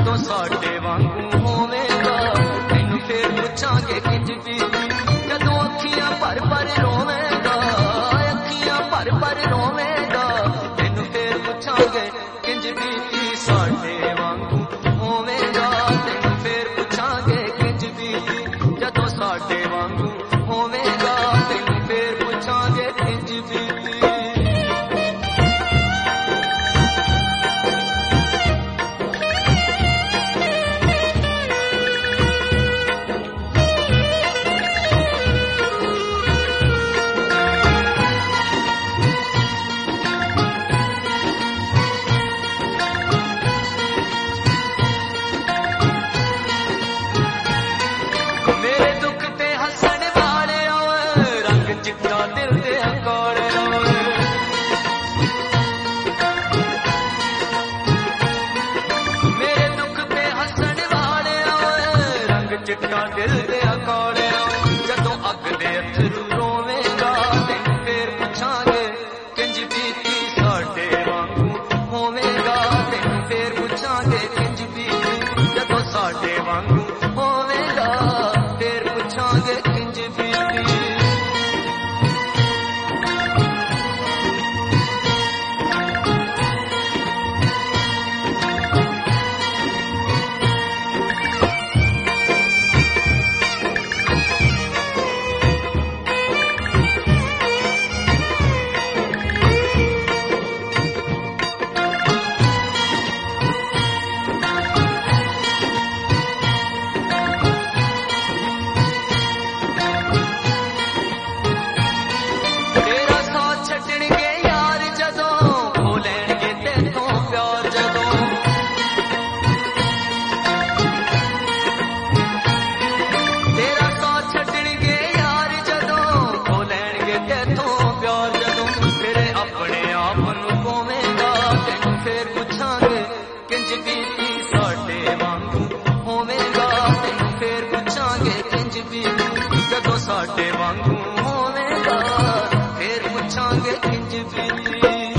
जदों साडे वांगू होवेगा तैनू फेर पुछांगे किंज बीती। जदों अखियां भर भर रोवेगा, अखियां भर भर रोवेगा तैनू फेर पुछांगे किंज बीती। साडे वांगू होवेगा तैनू फेर पुछांगे किंज बीती। जदों साडे वांगू होवेगा तैनू फेर पुछांगे किंज बीती। चिट्टा दिल दे अकौड़े जदों अग दे अथरू रोवेगा तैनू फेर पुछांगे किंज बीती। साडे वांगू होवेगा तैनू फेर पुछांगे किंज बीती। जदों साडे वांगू होवेगा फेर पुछांगे किंज बीती। किंज बीती साडे वांगू होवेगा तैनू फेर पुछांगे किंज बीती। जदों साडे वांगू होवेगा फेर पुछांगे किंज बीती।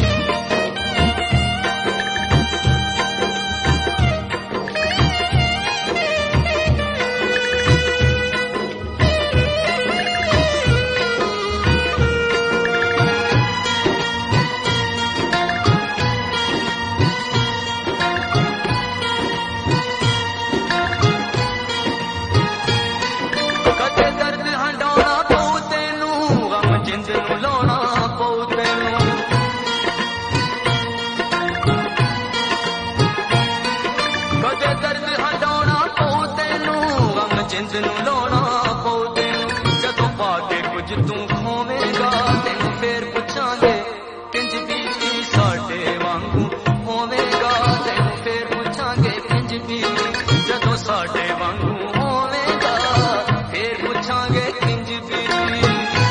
जिंद नू लाउणा पऊ तैनू जदों पाके कुछ तू खोवेगा तैनू फेर पुछांगे किंज बीती। साडे वांगू होवेगा तैनू फेर पुछांगे किंज बीती। जदों साडे वांगू होवेगा फेर पुछांगे किंज बीती।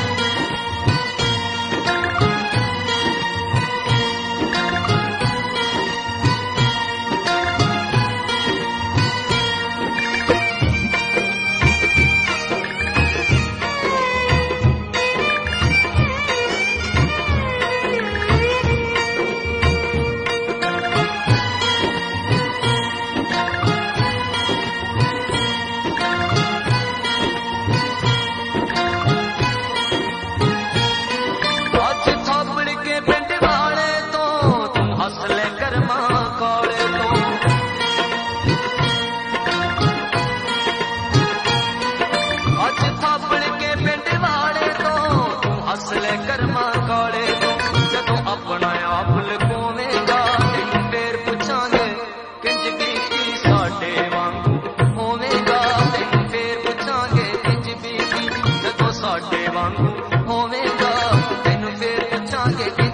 असले कर्मा कौड़े जदों अपना आप लकोवेगा तैनू फेर पुछांगे किंज बीती। साडे वांगू होवेगा तैनू फेर पुछांगे किंज बीती। जदों साडे वांगू होवेगा तैनू फेर पुछांगे।